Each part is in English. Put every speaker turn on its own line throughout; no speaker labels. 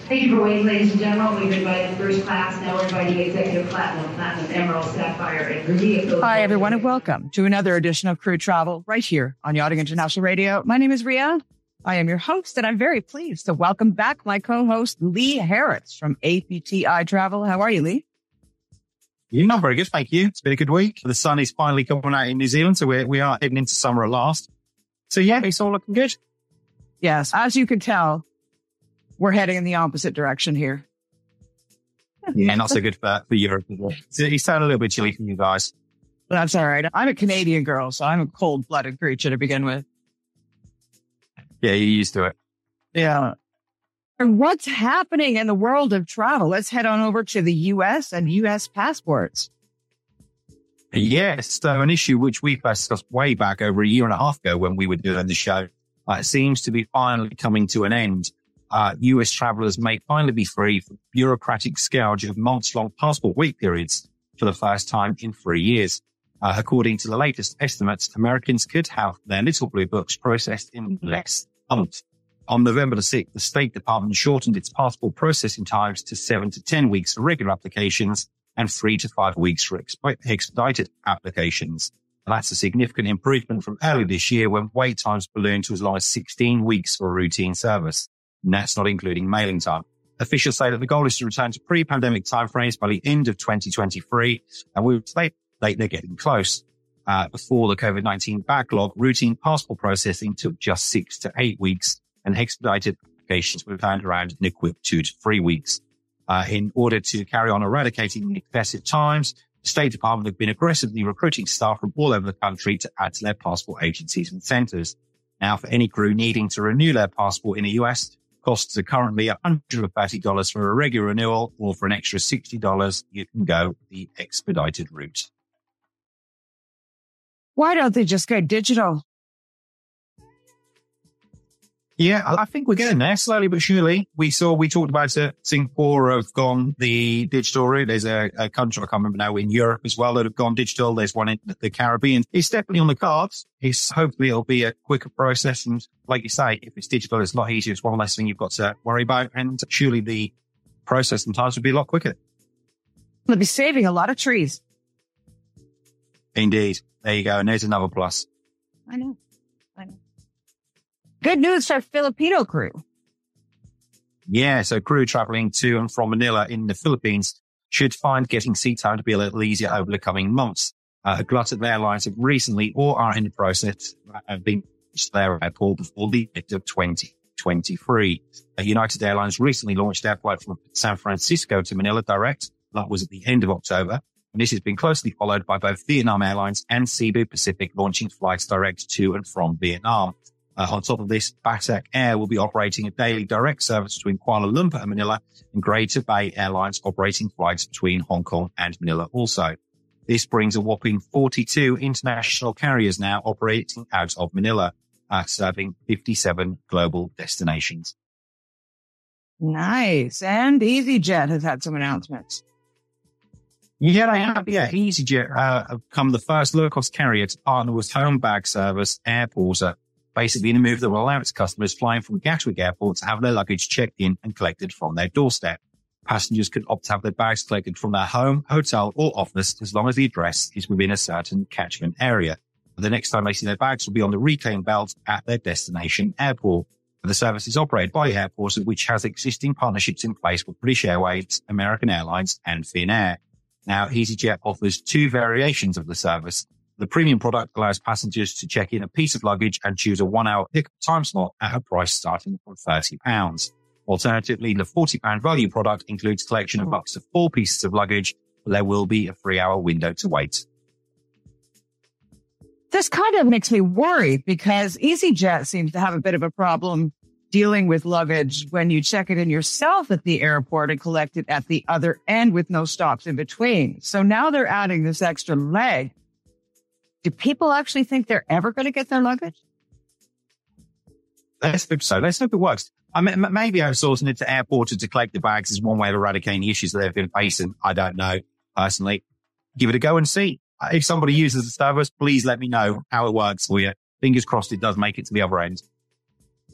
Thank you for waiting, ladies and gentlemen. We've invited first class. Now we're inviting executive platinum, emerald, sapphire, and ruby.
Hi, everyone, and welcome to another edition of Crew Travel right here on Yachting International Radio. My name is Ria. I am your host, and I'm very pleased to welcome back my co-host, Lee Harris from APTI Travel. How are you, Lee?
Yeah, not very good, thank you. It's been a good week. The sun is finally coming out in New Zealand, so we are heading into summer at last. So yeah, it's all looking good.
Yes, as you can tell, we're heading in the opposite direction here.
Yeah, not so good for Europe. It's sounding a little bit chilly for you guys.
That's all right. I'm a Canadian girl, so I'm a cold-blooded creature to begin with.
Yeah, you're used to it.
Yeah. And what's happening in the world of travel? Let's head on over to the U.S. and U.S. passports.
Yes, so an issue which we discussed way back over a year and a half ago when we were doing the show, seems to be finally coming to an end. U.S. travelers may finally be free from bureaucratic scourge of months-long passport wait periods for the first time in 3 years. According to the latest estimates, Americans could have their little blue books processed in less than a month. On November the 6th, the State Department shortened its passport processing times to 7 to 10 weeks for regular applications and 3 to 5 weeks for expedited applications. And that's a significant improvement from earlier this year when wait times ballooned to as low as 16 weeks for a routine service. And that's not including mailing time. Officials say that the goal is to return to pre-pandemic timeframes by the end of 2023, and we would say they're getting close. Before the COVID-19 backlog, routine passport processing took just 6 to 8 weeks, and expedited applications were turned around and equipped 2 to 3 weeks. In order to carry on eradicating excessive times, the State Department have been aggressively recruiting staff from all over the country to add to their passport agencies and centres. Now, for any crew needing to renew their passport in the US, costs are currently $130 for a regular renewal, or for an extra $60, you can go the expedited route.
Why don't they just go digital?
Yeah, I think we're getting there slowly but surely. We talked about it. Singapore have gone the digital route. There's a country, I can't remember now, in Europe as well that have gone digital. There's one in the Caribbean. It's definitely on the cards. Hopefully it'll be a quicker process. And like you say, if it's digital, it's a lot easier. It's one less thing you've got to worry about. And surely the processing times will be a lot quicker.
They'll be saving a lot of trees.
Indeed. There you go. And there's another plus.
I know. Good news for Filipino crew.
Yeah, so crew traveling to and from Manila in the Philippines should find getting sea time to be a little easier over the coming months. A glut of airlines have recently or are in the process of being to their airport before the end of 2023. United Airlines recently launched their flight from San Francisco to Manila direct. That was at the end of October. And this has been closely followed by both Vietnam Airlines and Cebu Pacific launching flights direct to and from Vietnam. On top of this, Batak Air will be operating a daily direct service between Kuala Lumpur and Manila, and Greater Bay Airlines operating flights between Hong Kong and Manila also. This brings a whopping 42 international carriers now operating out of Manila, serving 57 global destinations.
Nice. And EasyJet has had some announcements.
Yeah, they have. Yeah, EasyJet have become the first low-cost carrier to partner with home bag service Airporter, basically in a move that will allow its customers flying from Gatwick Airport to have their luggage checked in and collected from their doorstep. Passengers can opt to have their bags collected from their home, hotel, or office as long as the address is within a certain catchment area. The next time they see their bags will be on the reclaim belt at their destination airport. The service is operated by Airporter, which has existing partnerships in place with British Airways, American Airlines, and Finnair. Now, EasyJet offers 2 variations of the service. The premium product allows passengers to check in a piece of luggage and choose a 1-hour pickup time slot at a price starting from £30. Alternatively, the £40 value product includes collection of up to 4 pieces of luggage, but there will be a 3-hour window to wait.
This kind of makes me worried because EasyJet seems to have a bit of a problem dealing with luggage when you check it in yourself at the airport and collect it at the other end with no stops in between. So now they're adding this extra leg. Do people actually think they're ever going to get their luggage?
Let's hope so. Let's hope it works. I mean, maybe outsourcing it to Airporter to collect the bags is one way of eradicating the issues that they've been facing. I don't know, personally. Give it a go and see. If somebody uses the service, please let me know how it works for you. Fingers crossed it does make it to the other end.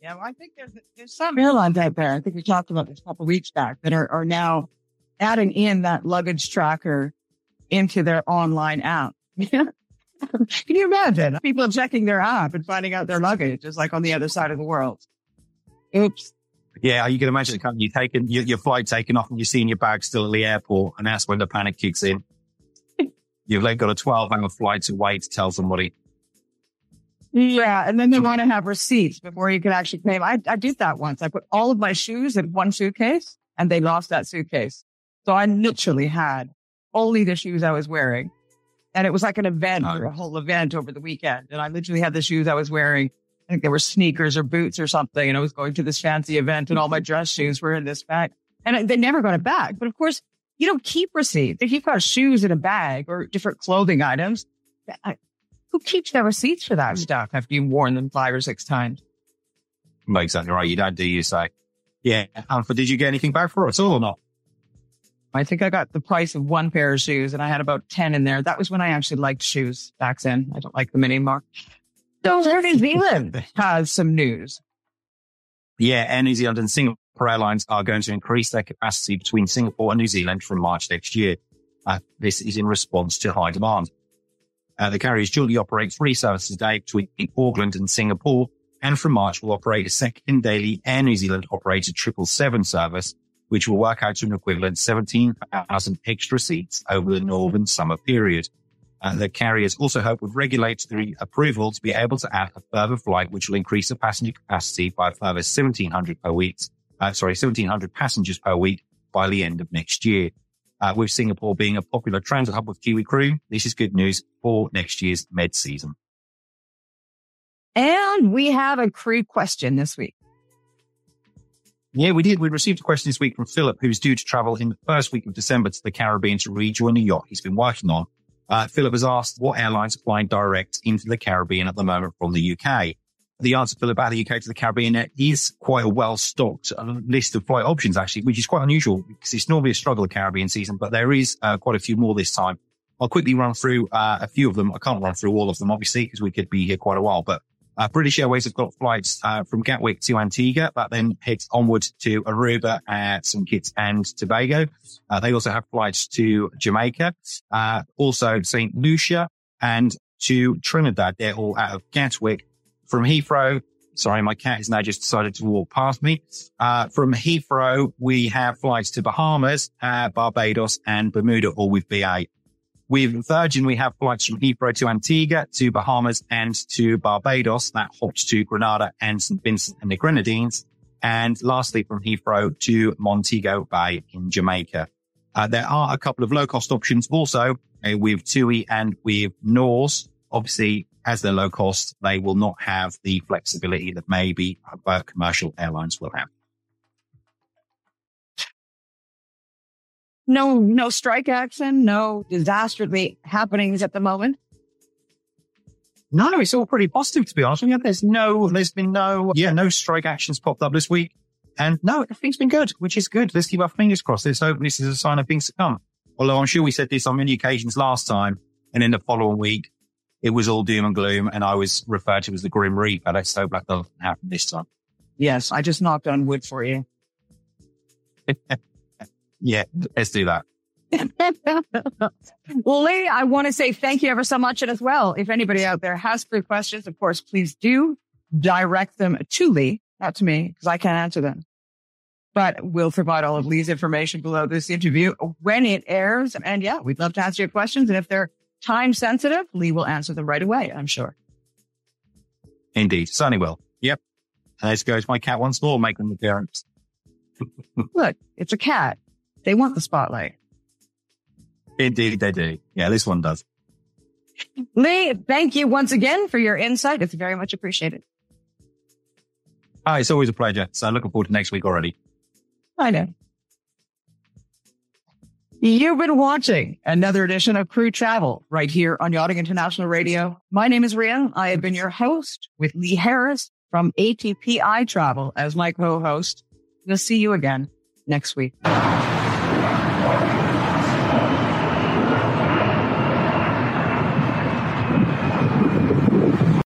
Yeah, well, I think there's some airlines out there. I think we talked about this a couple of weeks back that are now adding in that luggage tracker into their online app. Can you imagine people checking their app and finding out their luggage is like on the other side of the world? Oops.
Yeah, you can imagine you taking your flight taking off and you're seeing your bag still at the airport, and that's when the panic kicks in. You've then got a 12-hour flight to wait to tell somebody.
Yeah, and then they want to have receipts before you can actually pay them. I did that once. I put all of my shoes in one suitcase, and they lost that suitcase. So I literally had only the shoes I was wearing. And it was like an event, or a whole event over the weekend. And I literally had the shoes I was wearing. I think they were sneakers or boots or something. And I was going to this fancy event and all my dress shoes were in this bag. And they never got it back. But of course, you don't keep receipts. If you've got shoes in a bag or different clothing items, who keeps their receipts for that stuff after you've worn them 5 or 6 times?
Exactly right. You don't do, you say. Yeah. But did you get anything back for it at all or not?
I think I got the price of one pair of shoes and I had about 10 in there. That was when I actually liked shoes back then. I don't like them anymore. So Air New Zealand has some news.
Yeah, Air New Zealand and Singapore Airlines are going to increase their capacity between Singapore and New Zealand from March next year. This is in response to high demand. The carriers jointly operate 3 services a day between Auckland and Singapore, and from March will operate a second daily Air New Zealand operated 777 service, which will work out to an equivalent 17,000 extra seats over the northern summer period. The carriers also hope with regulatory approval to be able to add a further flight, which will increase the passenger capacity by a further 1,700 passengers per week by the end of next year. With Singapore being a popular transit hub with Kiwi crew, this is good news for next year's Med season.
And we have a crew question this week.
Yeah, we did. We received a question this week from Philip, who's due to travel in the first week of December to the Caribbean to rejoin a yacht he's been working on. Philip has asked what airlines are flying direct into the Caribbean at the moment from the UK. The answer, Philip, about the UK to the Caribbean is quite a well-stocked list of flight options, actually, which is quite unusual because it's normally a struggle of Caribbean season, but there is quite a few more this time. I'll quickly run through a few of them. I can't run through all of them, obviously, because we could be here quite a while, but British Airways have got flights from Gatwick to Antigua, that then heads onward to Aruba, St. Kitts and Tobago. They also have flights to Jamaica, also St. Lucia, and to Trinidad. They're all out of Gatwick. From Heathrow, sorry, my cat has now just decided to walk past me. From Heathrow, we have flights to Bahamas, Barbados, and Bermuda, all with BA. With Virgin, we have flights from Heathrow to Antigua, to Bahamas, and to Barbados. That hops to Grenada and St. Vincent and the Grenadines. And lastly, from Heathrow to Montego Bay in Jamaica. There are a couple of low-cost options also with TUI and with Norse. Obviously, as they're low cost, they will not have the flexibility that maybe commercial airlines will have.
No strike action, no disastrously happenings at the moment.
No, it's all pretty positive, to be honest with you. There's been no strike actions popped up this week. And no, everything's been good, which is good. Let's keep our fingers crossed. Let's hope this is a sign of things to come. Although I'm sure we said this on many occasions last time, and in the following week, it was all doom and gloom, and I was referred to as the Grim Reaper. Let's hope that doesn't happen this time.
Yes, I just knocked on wood for you.
Yeah, let's do that.
Well, Lee, I want to say thank you ever so much. And as well, if anybody out there has free questions, of course, please do direct them to Lee, not to me, because I can't answer them. But we'll provide all of Lee's information below this interview when it airs. And yeah, we'd love to answer your questions. And if they're time sensitive, Lee will answer them right away, I'm sure.
Indeed. Certainly will. Yep. And let's go to my cat once more, making an appearance.
Look, it's a cat. They want the spotlight.
Indeed, they do. Yeah, this one does.
Lee, thank you once again for your insight. It's very much appreciated.
Oh, it's always a pleasure. So looking forward to next week already.
I know. You've been watching another edition of Crew Travel right here on Yachting International Radio. My name is Ria. I have been your host with Lee Harris from ATPI Travel as my co-host. We'll see you again next week.